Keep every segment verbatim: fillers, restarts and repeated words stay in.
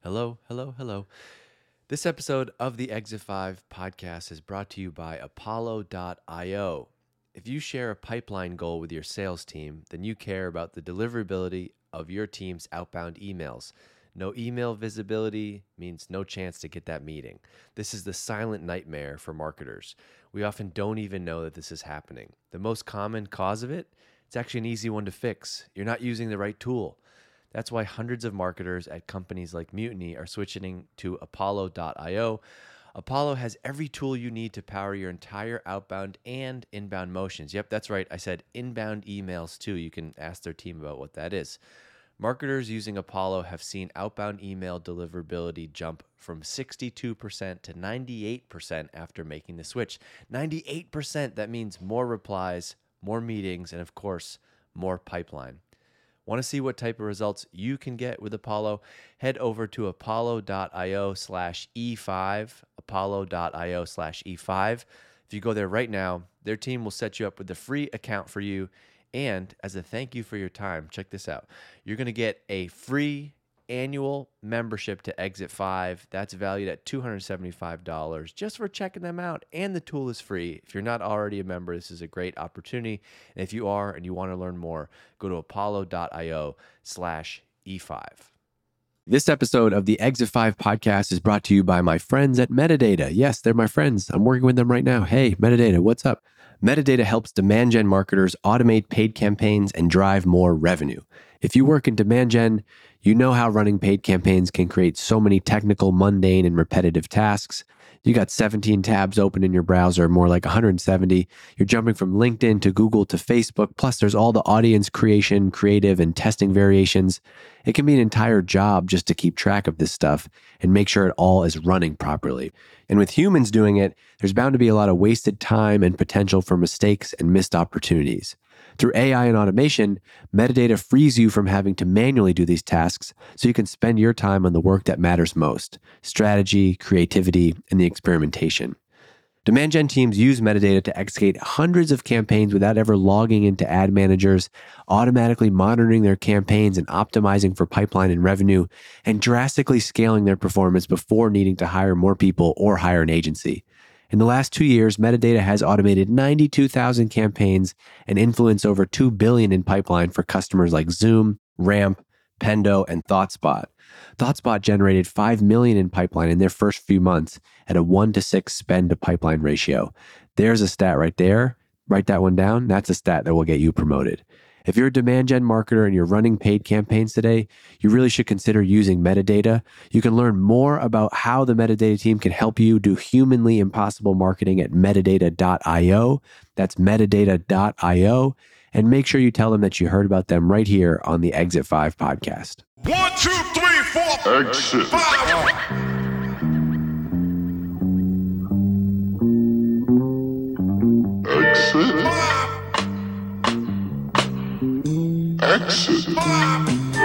Hello, hello, hello. This episode of the Exit five podcast is brought to you by Apollo dot io. If you share a pipeline goal with your sales team, then you care about the deliverability of your team's outbound emails. No email visibility means no chance to get that meeting. This is the silent nightmare for marketers. We often don't even know that this is happening. The most common cause of it, it's actually an easy one to fix. You're not using the right tool. That's why hundreds of marketers at companies like Mutiny are switching to Apollo dot io. Apollo has every tool you need to power your entire outbound and inbound motions. Yep, that's right. I said inbound emails too. You can ask their team about what that is. Marketers using Apollo have seen outbound email deliverability jump from sixty-two percent to ninety-eight percent after making the switch. ninety-eight percent, that means more replies, more meetings, and of course, more pipeline. Want to see what type of results you can get with Apollo? Head over to apollo dot io slash E five, apollo dot io slash E five. If you go there right now, their team will set you up with a free account for you. And as a thank you for your time, check this out. You're going to get a free annual membership to Exit five. That's valued at two hundred seventy-five dollars just for checking them out. And the tool is free. If you're not already a member, this is a great opportunity. And if you are and you want to learn more, go to apollo dot io slash E five. This episode of the Exit five podcast is brought to you by my friends at Metadata. Yes, they're my friends. I'm working with them right now. Hey, Metadata, what's up? Metadata helps demand gen marketers automate paid campaigns and drive more revenue. If you work in demand gen, you know how running paid campaigns can create so many technical, mundane, and repetitive tasks. You got seventeen tabs open in your browser, more like one hundred seventy. You're jumping from LinkedIn to Google to Facebook. Plus, there's all the audience creation, creative, and testing variations. It can be an entire job just to keep track of this stuff and make sure it all is running properly. And with humans doing it, there's bound to be a lot of wasted time and potential for mistakes and missed opportunities. Through A I and automation, Metadata frees you from having to manually do these tasks so you can spend your time on the work that matters most: strategy, creativity, and the experimentation. Demand gen teams use Metadata to execute hundreds of campaigns without ever logging into ad managers, automatically monitoring their campaigns and optimizing for pipeline and revenue, and drastically scaling their performance before needing to hire more people or hire an agency. In the last two years, Metadata has automated ninety-two thousand campaigns and influenced over two billion dollars in pipeline for customers like Zoom, Ramp, Pendo, and ThoughtSpot. ThoughtSpot generated five million dollars in pipeline in their first few months at a one to six spend to pipeline ratio. There's a stat right there. Write that one down. That's a stat that will get you promoted. If you're a demand gen marketer and you're running paid campaigns today, you really should consider using Metadata. You can learn more about how the Metadata team can help you do humanly impossible marketing at metadata dot io. That's metadata dot io. And make sure you tell them that you heard about them right here on the Exit five podcast. One, two, three, four. Exit five. Exit five. Exit five.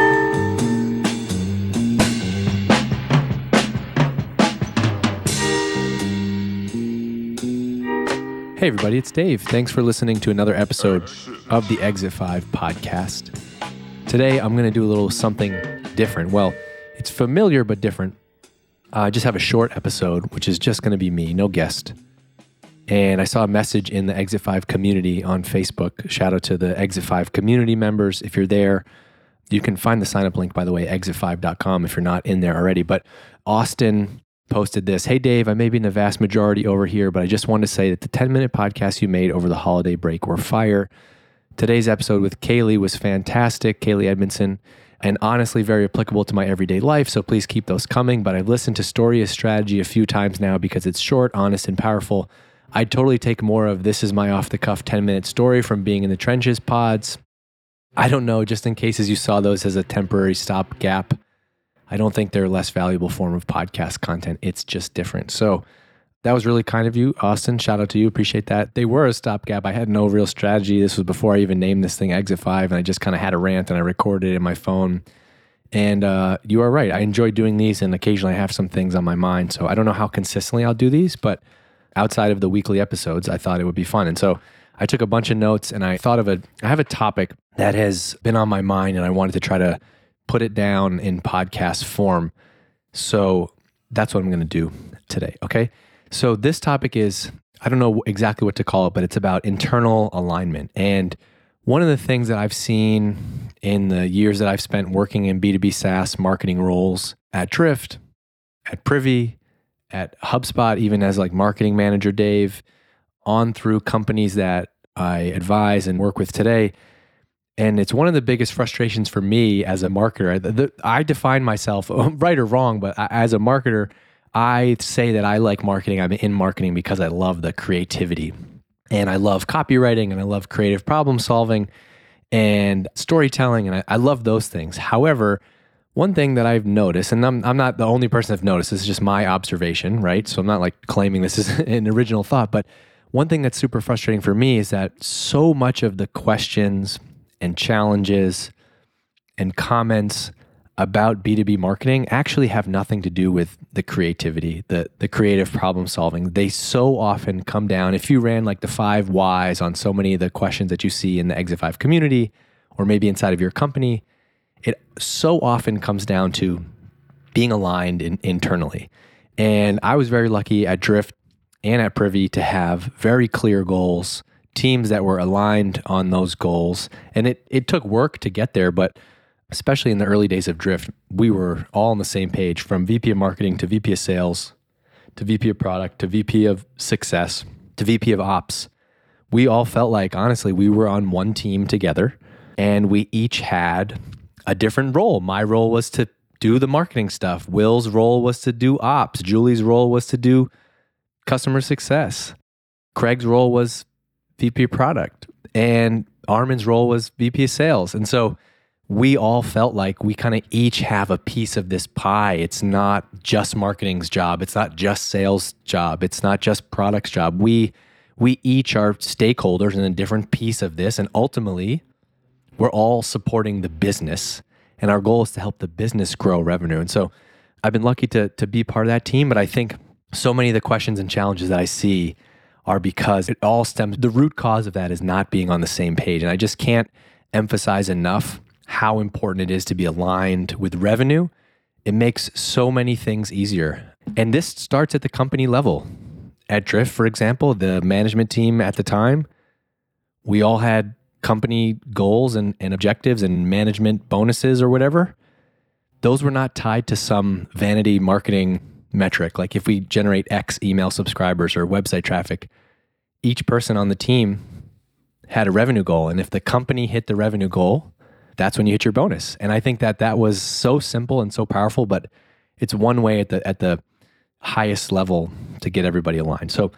Hey everybody, it's Dave. Thanks for listening to another episode of the Exit five podcast. Today I'm going to do a little something different. Well, it's familiar but different. Uh, I just have a short episode, which is just going to be me, no guest. And I saw a message in the Exit five community on Facebook. Shout out to the Exit five community members. If you're there, you can find the sign up link, by the way, exit five dot com if you're not in there already. But Austin posted this: "Hey Dave, I may be in the vast majority over here, but I just wanted to say that the ten minute podcast you made over the holiday break were fire. Today's episode with Kaylee was fantastic, Kaylee Edmondson, and honestly very applicable to my everyday life, so please keep those coming. But I've listened to Story is Strategy a few times now because it's short, honest, and powerful. I'd totally take more of This Is My Off-the-Cuff ten-minute story from Being in the Trenches pods. I don't know, just in cases you saw those as a temporary stopgap, I don't think they're a less valuable form of podcast content. It's just different." So that was really kind of you, Austin. Shout out to you. Appreciate that. They were a stopgap. I had no real strategy. This was before I even named this thing Exit five, and I just kind of had a rant and I recorded it in my phone. And uh, you are right. I enjoy doing these, and occasionally I have some things on my mind. So I don't know how consistently I'll do these, but outside of the weekly episodes, I thought it would be fun. And so I took a bunch of notes and I thought of a, I have a topic that has been on my mind and I wanted to try to put it down in podcast form. So that's what I'm going to do today. Okay. So this topic is, I don't know exactly what to call it, but it's about internal alignment. And one of the things that I've seen in the years that I've spent working in B two B SaaS marketing roles at Drift, at Privy, at HubSpot, even as like marketing manager Dave, on through companies that I advise and work with today. And it's one of the biggest frustrations for me as a marketer. The, the, I define myself, right or wrong, but I, as a marketer, I say that I like marketing. I'm in marketing because I love the creativity. And I love copywriting, and I love creative problem solving and storytelling, and I, I love those things. However, one thing that I've noticed, and I'm, I'm not the only person I've noticed, this is just my observation, right? So I'm not like claiming this is an original thought, but one thing that's super frustrating for me is that so much of the questions and challenges and comments about B two B marketing actually have nothing to do with the creativity, the the creative problem solving. They so often come down, if you ran like the five whys on so many of the questions that you see in the Exit five community, or maybe inside of your company, it so often comes down to being aligned in, internally. And I was very lucky at Drift and at Privy to have very clear goals, teams that were aligned on those goals. And it it took work to get there, but especially in the early days of Drift, we were all on the same page, from V P of marketing to V P of sales, to V P of product, to V P of success, to V P of ops. We all felt like, honestly, we were on one team together, and we each had a different role. My role was to do the marketing stuff. Will's role was to do ops. Julie's role was to do customer success. Craig's role was V P of product, and Armin's role was V P of sales. And so we all felt like we kind of each have a piece of this pie. It's not just marketing's job. It's not just sales' job. It's not just product's job. We we each are stakeholders in a different piece of this, and ultimately, we're all supporting the business. And our goal is to help the business grow revenue. And so I've been lucky to to be part of that team, but I think so many of the questions and challenges that I see are because it all stems, the root cause of that is not being on the same page. And I just can't emphasize enough how important it is to be aligned with revenue. It makes so many things easier. And this starts at the company level. At Drift, for example, the management team at the time, we all had company goals and, and objectives and management bonuses or whatever. Those were not tied to some vanity marketing metric. Like if we generate X email subscribers or website traffic, each person on the team had a revenue goal. And if the company hit the revenue goal, that's when you hit your bonus. And I think that that was so simple and so powerful, but it's one way at the at the highest level to get everybody aligned. So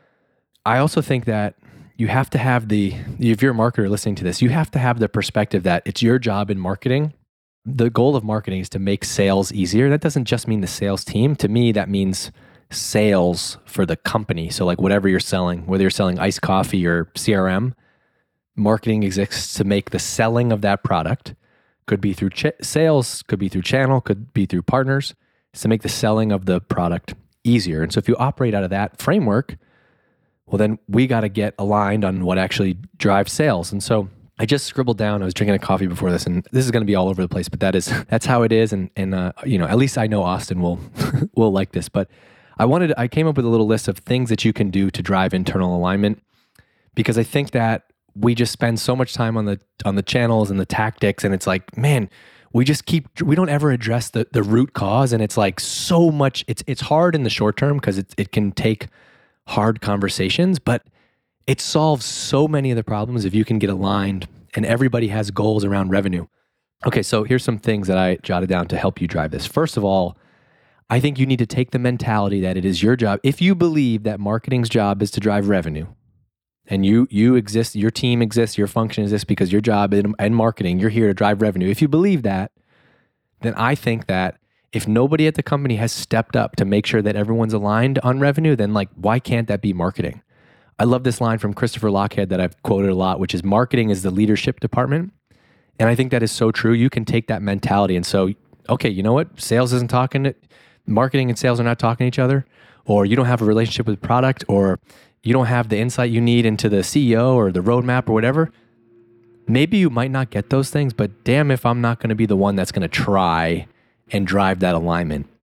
I also think that you have to have the, if you're a marketer listening to this, you have to have the perspective that it's your job in marketing. The goal of marketing is to make sales easier. That doesn't just mean the sales team. To me, that means sales for the company. So like whatever you're selling, whether you're selling iced coffee or C R M, marketing exists to make the selling of that product, could be through ch- sales, could be through channel, could be through partners, to make the selling of the product easier. And so if you operate out of that framework, well, then we got to get aligned on what actually drives sales. And so I just scribbled down, I was drinking a coffee before this, and this is going to be all over the place, but that is, that's how it is. And, and uh, you know, at least I know Austin will, will like this, but I wanted, I came up with a little list of things that you can do to drive internal alignment, because I think that we just spend so much time on the on the channels and the tactics, and it's like, man, we just keep we don't ever address the the root cause, and it's like so much. It's it's hard in the short term because it it can take hard conversations, but it solves so many of the problems if you can get aligned and everybody has goals around revenue. Okay, so here's some things that I jotted down to help you drive this. First of all, I think you need to take the mentality that it is your job. If you believe that marketing's job is to drive revenue, and you you exist, your team exists, your function exists because your job in, in marketing, you're here to drive revenue. If you believe that, then I think that if nobody at the company has stepped up to make sure that everyone's aligned on revenue, then like, why can't that be marketing? I love this line from Christopher Lochhead that I've quoted a lot, which is marketing is the leadership department. And I think that is so true. You can take that mentality and so, okay, you know what? Sales isn't talking to, marketing and sales are not talking to each other, or you don't have a relationship with product, or you don't have the insight you need into the C E O or the roadmap or whatever. Maybe you might not get those things, but damn if I'm not going to be the one that's going to try and drive that alignment.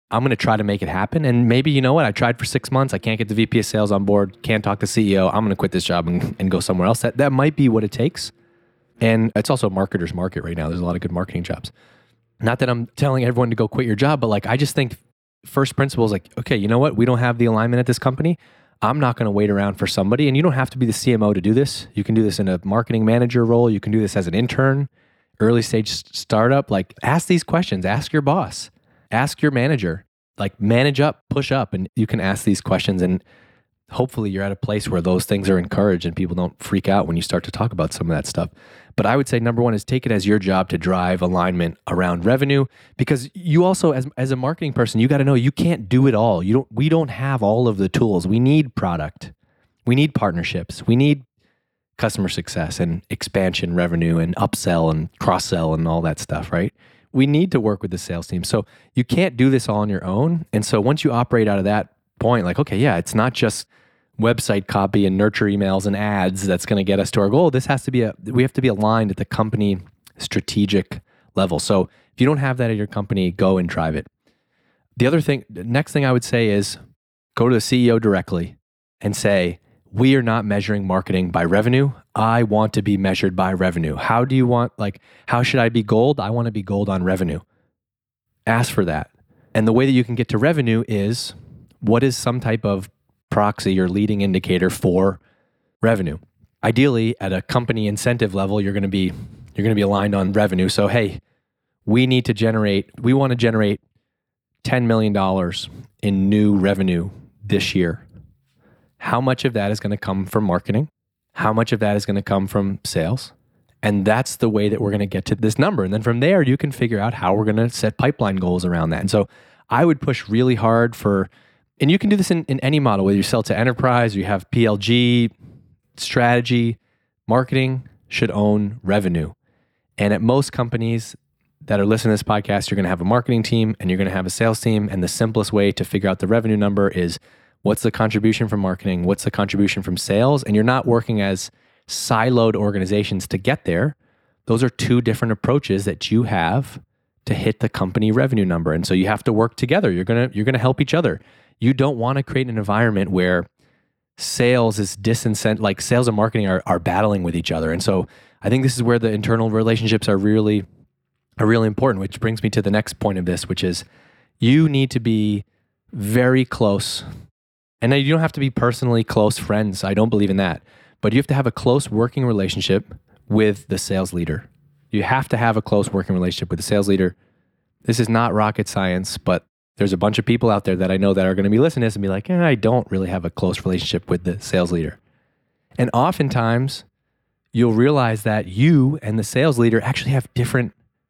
I'm going to try to make it happen. And maybe, you know what, I tried for six months. I can't get the V P of sales on board. Can't talk to C E O. I'm going to quit this job and, and go somewhere else. That, that might be what it takes. And it's also a marketer's market right now. There's a lot of good marketing jobs. Not that I'm telling everyone to go quit your job, but like, I just think first principle is like, okay, you know what? We don't have the alignment at this company. I'm not going to wait around for somebody. And you don't have to be the C M O to do this. You can do this in a marketing manager role. You can do this as an intern, early stage startup. Like, ask these questions. Ask your boss. Ask your manager. Like, manage up, push up, and you can ask these questions. And hopefully you're at a place where those things are encouraged and people don't freak out when you start to talk about some of that stuff. But I would say number one is take it as your job to drive alignment around revenue, because you also, as, as a marketing person, you got to know you can't do it all. You don't, we don't have all of the tools. We need product. We need partnerships. We need customer success and expansion revenue and upsell and cross-sell and all that stuff, right? We need to work with the sales team. So you can't do this all on your own. And so once you operate out of that point, like, okay, yeah, it's not just website copy and nurture emails and ads that's going to get us to our goal. This has to be a, we have to be aligned at the company strategic level. So if you don't have that at your company, go and drive it. The other thing, the next thing I would say is go to the C E O directly and say, we are not measuring marketing by revenue. I want to be measured by revenue. How do you want, like, how should I be gold? I want to be gold on revenue. Ask for that. And the way that you can get to revenue is, what is some type of proxy or leading indicator for revenue? Ideally, at a company incentive level, you're going to be you're going to be aligned on revenue. So, hey, we need to generate, we want to generate ten million dollars in new revenue this year. How much of that is going to come from marketing? How much of that is going to come from sales? And that's the way that we're going to get to this number. And then from there, you can figure out how we're going to set pipeline goals around that. And so I would push really hard for, and you can do this in, in any model, whether you sell to enterprise, or you have P L G, strategy, marketing should own revenue. And at most companies that are listening to this podcast, you're going to have a marketing team and you're going to have a sales team. And the simplest way to figure out the revenue number is, what's the contribution from marketing? What's the contribution from sales? And you're not working as siloed organizations to get there. Those are two different approaches that you have to hit the company revenue number. And so you have to work together. You're going to, you're going to help each other. You don't want to create an environment where sales is disincent, like sales and marketing are, are battling with each other. And so I think this is where the internal relationships are really, are really important, which brings me to the next point of this, which is you need to be very close. And you don't have to be personally close friends. I don't believe in that. But you have to have a close working relationship with the sales leader. You have to have a close working relationship with the sales leader. This is not rocket science, but there's a bunch of people out there that I know that are going to be listening to this and be like, eh, I don't really have a close relationship with the sales leader. And oftentimes, you'll realize that you and the sales leader actually have different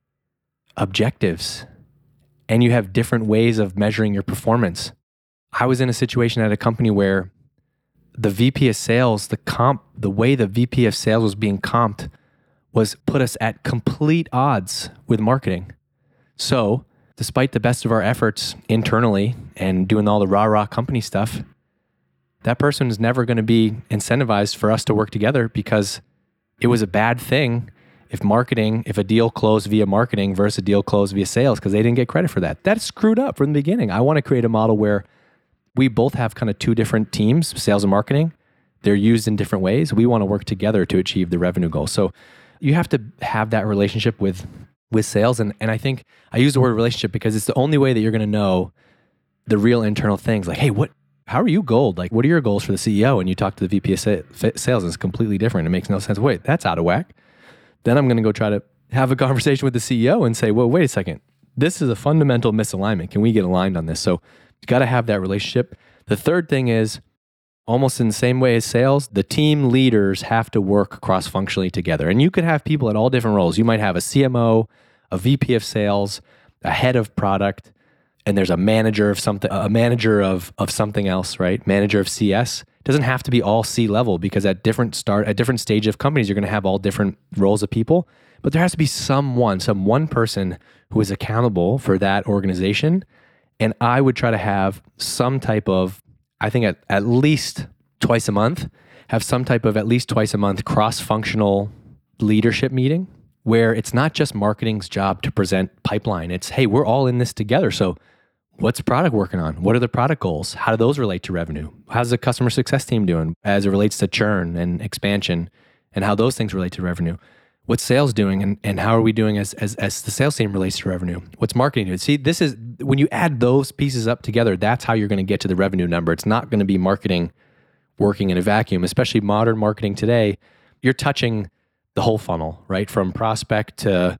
objectives and you have different ways of measuring your performance. I was in a situation at a company where the V P of sales, the comp, the way the V P of sales was being comped was put us at complete odds with marketing. So despite the best of our efforts internally and doing all the rah-rah company stuff, that person is never going to be incentivized for us to work together, because it was a bad thing if marketing, if a deal closed via marketing versus a deal closed via sales, because they didn't get credit for that. That's screwed up from the beginning. I want to create a model where we both have kind of two different teams, sales and marketing. They're used in different ways. We want to work together to achieve the revenue goal. So you have to have that relationship with, with sales. And, and I think I use the word relationship because it's the only way that you're going to know the real internal things. Like, hey, what, how are you gold? Like, what are your goals for the C E O? And you talk to the V P of sales and it's completely different. It makes no sense. Wait, that's out of whack. Then I'm going to go try to have a conversation with the C E O and say, well, wait a second. This is a fundamental misalignment. Can we get aligned on this? So you got to have that relationship. The third thing is, almost in the same way as sales, the team leaders have to work cross-functionally together. And you could have people at all different roles. You might have a C M O, a V P of sales, a head of product, and there's a manager of something, a manager of, of something else, right? Manager of C S. It doesn't have to be all C level, because at different start, at different stage of companies, you're going to have all different roles of people. But there has to be someone, some one person who is accountable for that organization. And I would try to have some type of, I think at, at least twice a month, have some type of at least twice a month cross-functional leadership meeting where it's not just marketing's job to present pipeline. It's, hey, we're all in this together. So What's the product working on? What are the product goals? How do those relate to revenue? How's the customer success team doing as it relates to churn and expansion and how those things relate to revenue? What's sales doing and, and how are we doing as, as, as the sales team relates to revenue? What's marketing doing? See, this is, when you add those pieces up together, that's how you're going to get to the revenue number. It's not going to be marketing working in a vacuum, especially modern marketing today. You're touching the whole funnel, right? From prospect to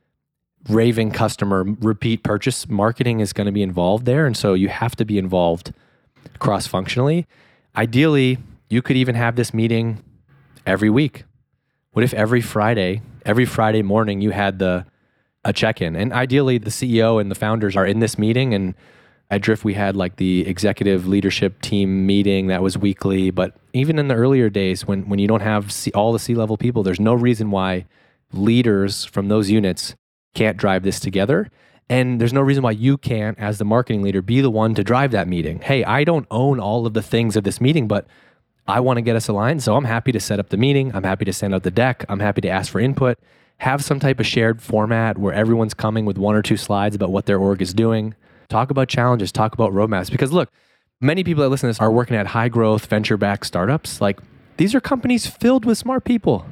raving customer, repeat purchase. Marketing is going to be involved there. And so you have to be involved cross-functionally. Ideally, you could even have this meeting every week. What if every Friday, every Friday morning you had the a check-in? And ideally, the C E O and the founders are in this meeting. And at Drift, we had like the executive leadership team meeting that was weekly. But even in the earlier days, when when you don't have C, all the C-level people, there's no reason why leaders from those units can't drive this together. And there's no reason why you can't, as the marketing leader, be the one to drive that meeting. Hey, I don't own all of the things of this meeting, but I want to get us aligned. So I'm happy to set up the meeting. I'm happy to send out the deck. I'm happy to ask for input. Have some type of shared format where everyone's coming with one or two slides about what their org is doing. Talk about challenges, talk about roadmaps. Because look, many people that listen to this are working at high growth, venture-backed startups. Like, these are companies filled with smart people.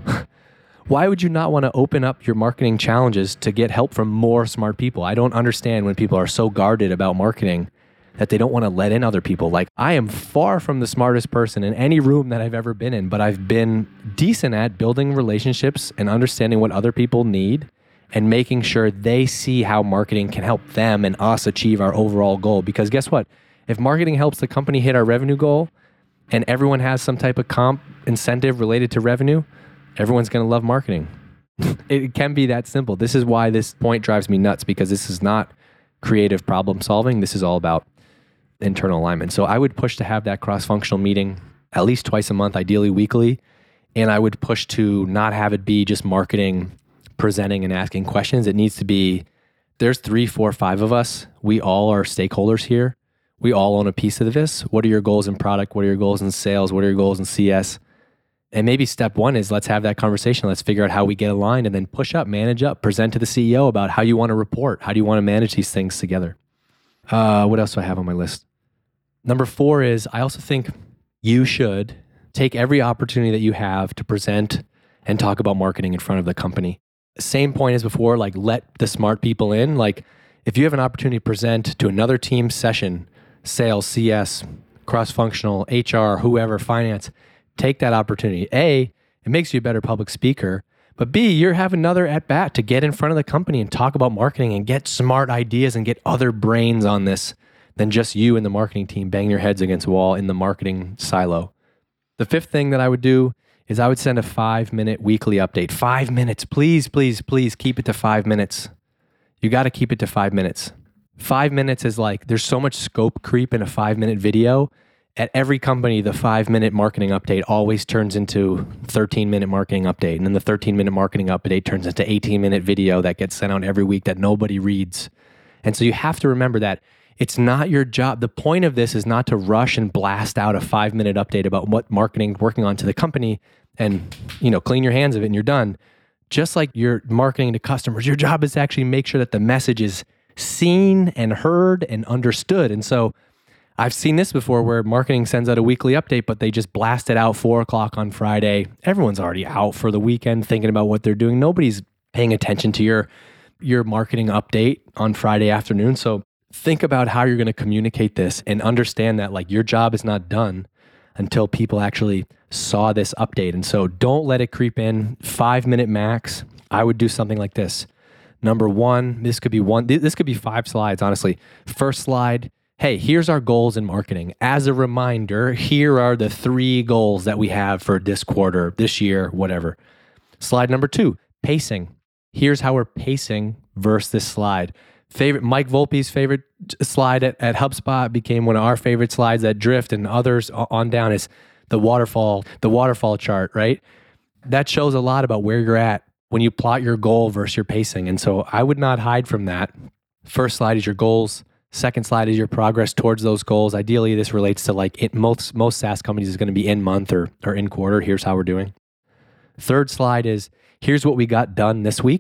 Why would you not want to open up your marketing challenges to get help from more smart people? I don't understand when people are so guarded about marketing that they don't want to let in other people. Like, I am far from the smartest person in any room that I've ever been in, but I've been decent at building relationships and understanding what other people need and making sure they see how marketing can help them and us achieve our overall goal. Because guess what? If marketing helps the company hit our revenue goal and everyone has some type of comp incentive related to revenue, everyone's going to love marketing. It can be that simple. This is why this point drives me nuts, because this is not creative problem solving. This is all about internal alignment. So I would push to have that cross-functional meeting at least twice a month, ideally weekly. And I would push to not have it be just marketing, presenting and asking questions. It needs to be, there's three, four, five of us. We all are stakeholders here. We all own a piece of this. What are your goals in product? What are your goals in sales? What are your goals in C S? And maybe step one is let's have that conversation. Let's figure out how we get aligned and then push up, manage up, present to the C E O about how you want to report. How do you want to manage these things together? Uh, what else do I have on my list? Number four is I also think you should take every opportunity that you have to present and talk about marketing in front of the company. Same point as before, like let the smart people in. Like if you have an opportunity to present to another team session, sales, C S, cross-functional, H R, whoever, finance, take that opportunity. A, it makes you a better public speaker, but B, you're having another at bat to get in front of the company and talk about marketing and get smart ideas and get other brains on this than just you and the marketing team banging your heads against a wall in the marketing silo. The fifth thing that I would do is I would send a five minute weekly update. Five minutes, please, please, please keep it to five minutes. You got to keep it to five minutes. Five minutes is like, there's so much scope creep in a five minute video. At every company, the five minute marketing update always turns into thirteen minute marketing update. And then the thirteen minute marketing update turns into eighteen minute video that gets sent out every week that nobody reads. And so you have to remember that it's not your job. The point of this is not to rush and blast out a five minute update about what marketing working on to the company and, you know, clean your hands of it and you're done. Just like you're marketing to customers, your job is to actually make sure that the message is seen and heard and understood. And so I've seen this before where marketing sends out a weekly update, but they just blast it out four o'clock on Friday. Everyone's already out for the weekend thinking about what they're doing. Nobody's paying attention to your, your marketing update on Friday afternoon. So think about how you're going to communicate this and understand that like your job is not done until people actually saw this update. And so don't let it creep in. Five minute max. I would do something like this. Number one, this could be one, this could be five slides, honestly. First slide, hey, here's our goals in marketing. As a reminder, here are the three goals that we have for this quarter, this year, whatever. Slide number two, pacing. Here's how we're pacing versus this slide. Favorite Mike Volpe's favorite slide at, at HubSpot became one of our favorite slides at Drift, and others on down is the waterfall, the waterfall chart, right? That shows a lot about where you're at when you plot your goal versus your pacing. And so I would not hide from that. First slide is your goals. Second slide is your progress towards those goals. Ideally, this relates to like it, most most SaaS companies is going to be in month or, or in quarter. Here's how we're doing. Third slide is here's what we got done this week.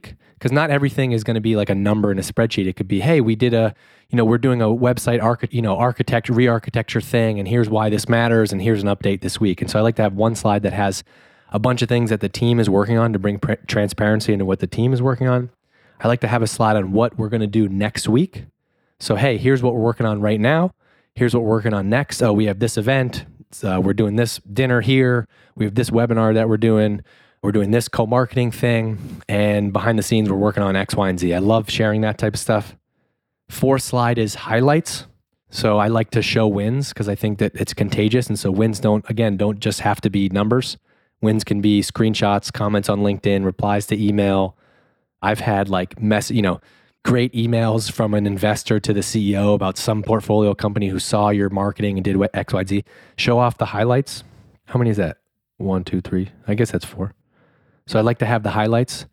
because not everything is going to be like a number in a spreadsheet. It could be, hey, we did a, you know, we're doing a website archi- you know, architect, re-architecture thing, and here's why this matters, and here's an update this week. And so I like to have one slide that has a bunch of things that the team is working on to bring pr- transparency into what the team is working on. I like to have a slide on what we're going to do next week. So, hey, here's what we're working on right now. Here's what we're working on next. Oh, we have this event. Uh, we're doing this dinner here. We have this webinar that we're doing. We're doing this co-marketing thing. And behind the scenes, we're working on X, Y, and Z. I love sharing that type of stuff. Fourth slide is highlights. So I like to show wins because I think that it's contagious. And so wins don't, again, don't just have to be numbers. Wins can be screenshots, comments on LinkedIn, replies to email. I've had like mess, you know, great emails from an investor to the C E O about some portfolio company who saw your marketing and did what X, Y, Z. Show off the highlights. How many is that? One, two, three. I guess that's four. So I'd like to have the highlights.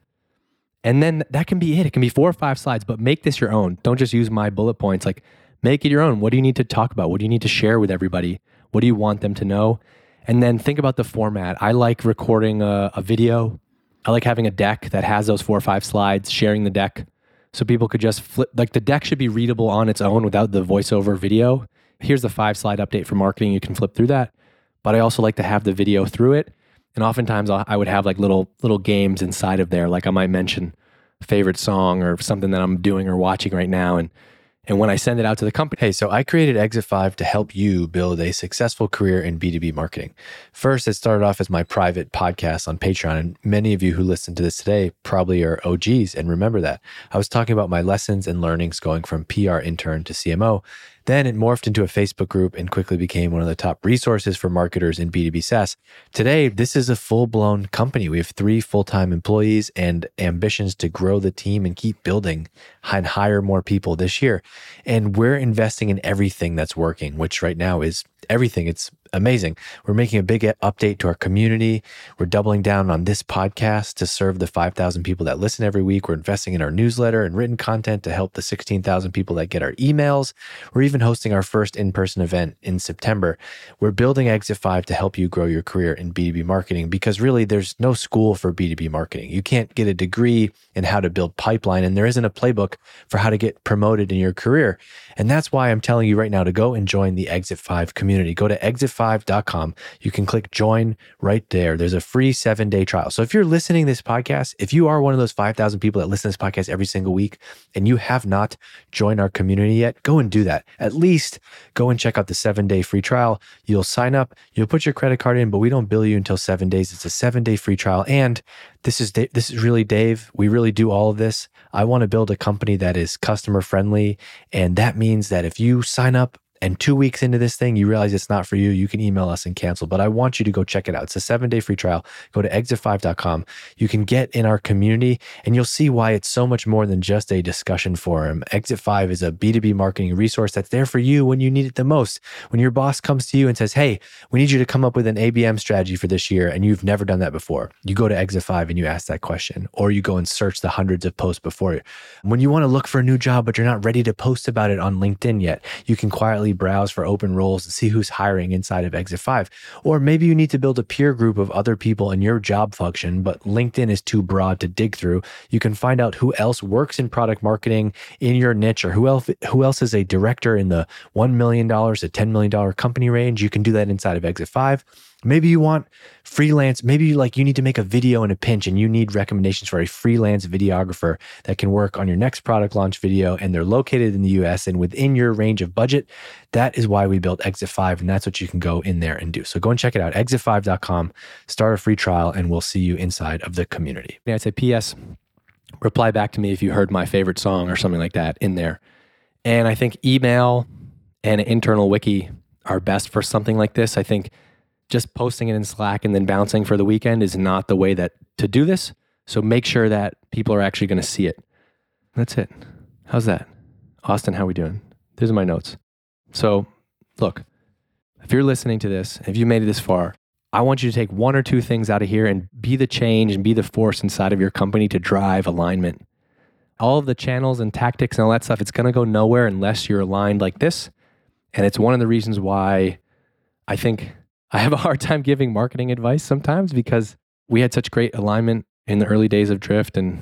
And then that can be it. It can be four or five slides, but make this your own. Don't just use my bullet points. Like, make it your own. What do you need to talk about? What do you need to share with everybody? What do you want them to know? And then think about the format. I like recording a, a video. I like having a deck that has those four or five slides, sharing the deck. So people could just flip, like the deck should be readable on its own without the voiceover video. Here's the five slide update for marketing. You can flip through that. But I also like to have the video through it. And oftentimes I'll, I would have like little little games inside of there. Like I might mention favorite song or something that I'm doing or watching right now. And And when I send it out to the company. Hey, so I created Exit five to help you build a successful career in B two B marketing. First, it started off as my private podcast on Patreon. And many of you who listen to this today probably are O Gs and remember that. I was talking about my lessons and learnings going from P R intern to C M O. Then it morphed into a Facebook group and quickly became one of the top resources for marketers in B two B SaaS. Today, this is a full-blown company. We have three full-time employees and ambitions to grow the team and keep building and hire more people this year. And we're investing in everything that's working, which right now is everything. It's amazing. We're making a big update to our community. We're doubling down on this podcast to serve the five thousand people that listen every week. We're investing in our newsletter and written content to help the sixteen thousand people that get our emails. We're even hosting our first in-person event in September. We're building Exit five to help you grow your career in B two B marketing because really there's no school for B two B marketing. You can't get a degree in how to build pipeline and there isn't a playbook for how to get promoted in your career. And that's why I'm telling you right now to go and join the Exit five community. Go to exit five dot com. You can click join right there. There's a free seven day trial. So if you're listening to this podcast, if you are one of those five thousand people that listen to this podcast every single week and you have not joined our community yet, go and do that. At least go and check out the seven day free trial. You'll sign up, you'll put your credit card in, but we don't bill you until seven days. It's a seven day free trial. And this is, Dave, this is really Dave. We really do all of this. I want to build a company that is customer friendly. And that means that if you sign up and two weeks into this thing, you realize it's not for you, you can email us and cancel. But I want you to go check it out. It's a seven day free trial. Go to exit five dot com. You can get in our community and you'll see why it's so much more than just a discussion forum. Exit five is a B two B marketing resource that's there for you when you need it the most. When your boss comes to you and says, hey, we need you to come up with an A B M strategy for this year and you've never done that before. You go to Exit five and you ask that question, or you go and search the hundreds of posts before you. When you want to look for a new job, but you're not ready to post about it on LinkedIn yet, you can quietly browse for open roles and see who's hiring inside of Exit five. Or maybe you need to build a peer group of other people in your job function, but LinkedIn is too broad to dig through. You can find out who else works in product marketing in your niche, or who else who else is a director in the one million dollars to ten million dollars company range. You can do that inside of Exit five. Maybe you want freelance, maybe you like you need to make a video in a pinch and you need recommendations for a freelance videographer that can work on your next product launch video and they're located in the U S and within your range of budget. That is why we built Exit five and that's what you can go in there and do. So go and check it out, exit five dot com, start a free trial and we'll see you inside of the community. Yeah, I'd say P S, reply back to me if you heard my favorite song or something like that in there. And I think email and internal wiki are best for something like this. I think just posting it in Slack and then bouncing for the weekend is not the way that to do this. So make sure that people are actually going to see it. That's it. How's that? Austin, how are we doing? These are my notes. So look, if you're listening to this, if you made it this far, I want you to take one or two things out of here and be the change and be the force inside of your company to drive alignment. All of the channels and tactics and all that stuff, it's going to go nowhere unless you're aligned like this. And it's one of the reasons why I think I have a hard time giving marketing advice sometimes because we had such great alignment in the early days of Drift and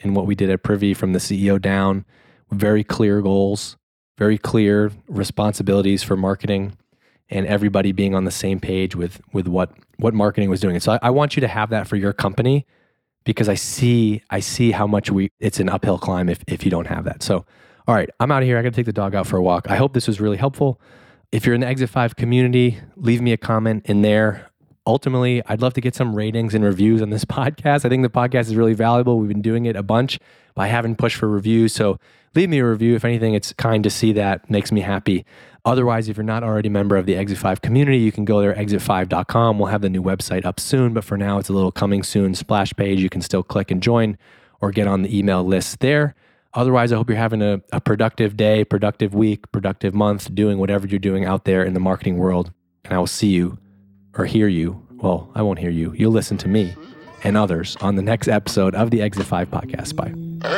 in what we did at Privy from the C E O down. Very clear goals, very clear responsibilities for marketing, and everybody being on the same page with with what what marketing was doing. And so I, I want you to have that for your company, because I see I see how much we it's an uphill climb if if you don't have that. So, all right, I'm out of here. I got to take the dog out for a walk. I hope this was really helpful. If you're in the Exit five community, leave me a comment in there. Ultimately, I'd love to get some ratings and reviews on this podcast. I think the podcast is really valuable. We've been doing it a bunch, but I haven't pushed for reviews. So leave me a review. If anything, it's kind to see that. Makes me happy. Otherwise, if you're not already a member of the Exit five community, you can go there, exit five dot com. We'll have the new website up soon, but for now, it's a little coming soon splash page. You can still click and join or get on the email list there. Otherwise, I hope you're having a, a productive day, productive week, productive month, doing whatever you're doing out there in the marketing world. And I will see you or hear you. Well, I won't hear you. You'll listen to me and others on the next episode of the Exit five podcast. Bye.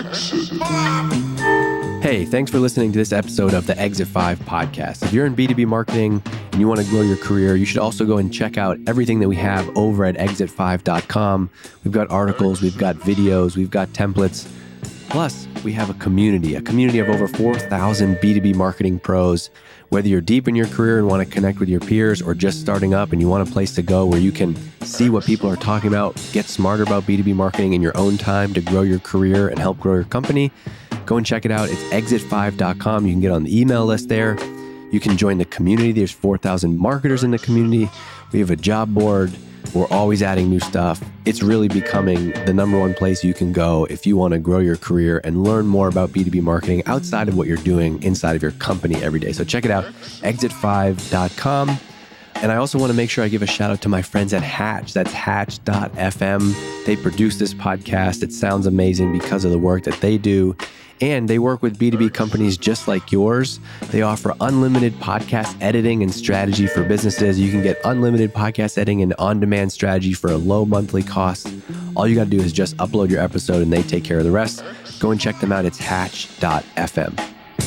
Hey, thanks for listening to this episode of the Exit five podcast. If you're in B two B marketing and you want to grow your career, you should also go and check out everything that we have over at exit five dot com. We've got articles, we've got videos, we've got templates. Plus, we have a community, a community of over four thousand B two B marketing pros. Whether you're deep in your career and want to connect with your peers, or just starting up and you want a place to go where you can see what people are talking about, get smarter about B two B marketing in your own time to grow your career and help grow your company, go and check it out. It's exit five dot com. You can get on the email list there. You can join the community. There's four thousand marketers in the community. We have a job board. We're always adding new stuff. It's really becoming the number one place you can go if you want to grow your career and learn more about B two B marketing outside of what you're doing inside of your company every day. So check it out, exit five dot com. And I also want to make sure I give a shout out to my friends at Hatch. That's hatch dot f m. They produce this podcast. It sounds amazing because of the work that they do. And they work with B two B companies just like yours. They offer unlimited podcast editing and strategy for businesses. You can get unlimited podcast editing and on-demand strategy for a low monthly cost. All you got to do is just upload your episode and they take care of the rest. Go and check them out. It's hatch dot f m.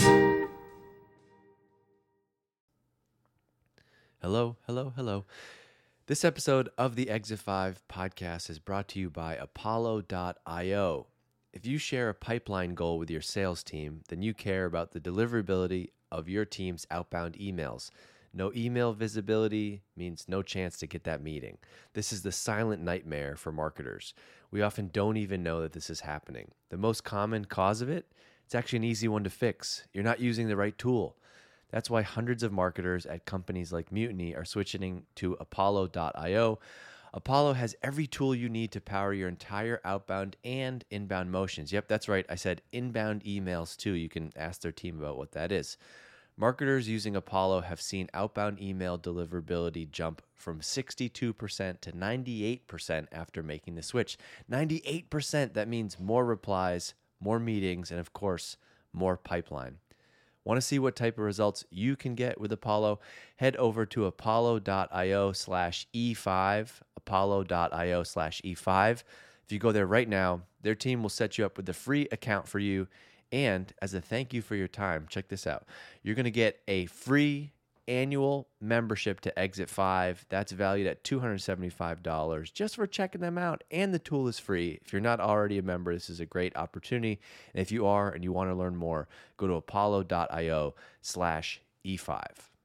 Hello, hello, hello. This episode of the Exit five podcast is brought to you by Apollo dot io. If you share a pipeline goal with your sales team, then you care about the deliverability of your team's outbound emails. No email visibility means no chance to get that meeting. This is the silent nightmare for marketers. We often don't even know that this is happening. The most common cause of it, it's actually an easy one to fix. You're not using the right tool. That's why hundreds of marketers at companies like Mutiny are switching to Apollo dot io. Apollo has every tool you need to power your entire outbound and inbound motions. Yep, that's right. I said inbound emails too. You can ask their team about what that is. Marketers using Apollo have seen outbound email deliverability jump from sixty-two percent to ninety-eight percent after making the switch. ninety-eight percent, that means more replies, more meetings, and of course, more pipeline. Want to see what type of results you can get with Apollo? Head over to apollo dot io slash e five, apollo dot io slash e five. If you go there right now, their team will set you up with a free account for you. And as a thank you for your time, check this out. You're going to get a free annual membership to Exit five. That's valued at two hundred seventy-five dollars just for checking them out. And the tool is free. If you're not already a member, this is a great opportunity. And if you are and you want to learn more, go to apollo dot io slash e five.